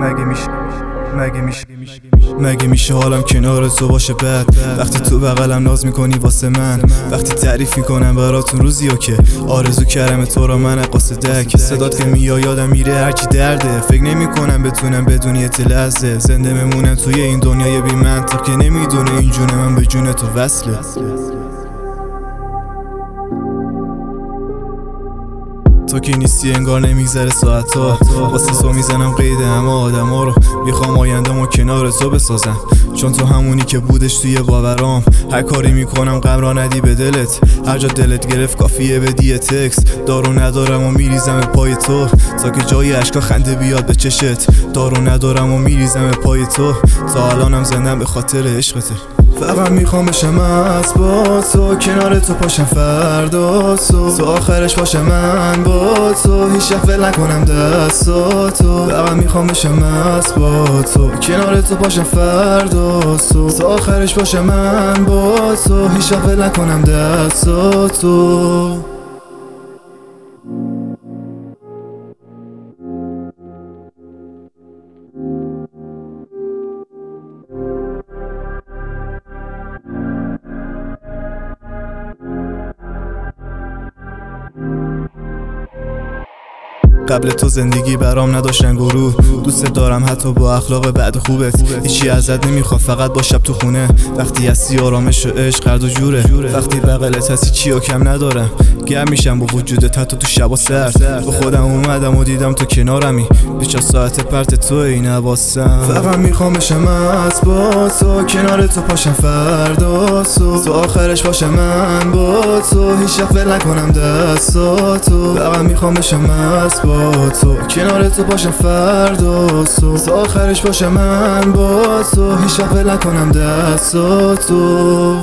مگه میشه حالم کنار تو باشه بد وقتی تو بغلم ناز میکنی واسه من، وقتی تعریف میکنم براتون روزیو که آرزو کردم تو را من قاصدک. صدات که میاد یادم میره هرچی درده، فکر نمیکنم بتونم بدون یه لحظه زنده بمونم توی این دنیای بی منطق که نمیدونه این جون من به جون تو وصله. تو که نیستی انگار نمیگذره ساعتا، واسه تو میزنم قید همه آدما رو، میخوام آینده‌مو کنار تو بسازم چون تو همونی که بودش توی باورام. هر کاری میکنم غم را ندی به دلت، هر جا دلت گرفت کافیه بدی تکس. دارو ندارم و میریزم به پای تو تا که جای اشکا خنده بیاد به چشت. دارو ندارم و میریزم به پای تو، تا الانم زندم به خاطر عشقته. فقط میخوام بشم از با تو، کنار تو پاشم فردا تو آخرش باشم من با تو، هیچ وقت ول نکنم دستاتو. فقط میخوام بشم از با تو، کنار تو پاشم فردا تو آخرش باشم من با تو، هیچ وقت ول نکنم دستاتو. قبل تو زندگی برام نداشتن گروه، دوست دارم حتی با اخلاق بعد خوبت. هیچی ازت نمیخواد فقط با شب تو خونه، وقتی هستی آرامش و عشق قرد و جوره. وقتی بغلت هستی چی و کم ندارم، گرم میشم با وجودت حتی تو شب و سرد. با خودم اومدم و دیدم تو کنارمی، بیچا ساعت پرت تو این حواسم. فقط میخوام بشم از با تو، کنار تو پاشم فردا تو آخرش باشم من با تو، هیچ وقت ول نکنم دستاتو. فقط میخوام بشم از با تو، کنار تو باشم فردا تو آخرش باشم من با تو، هیچ وقت ول نکنم دستاتو.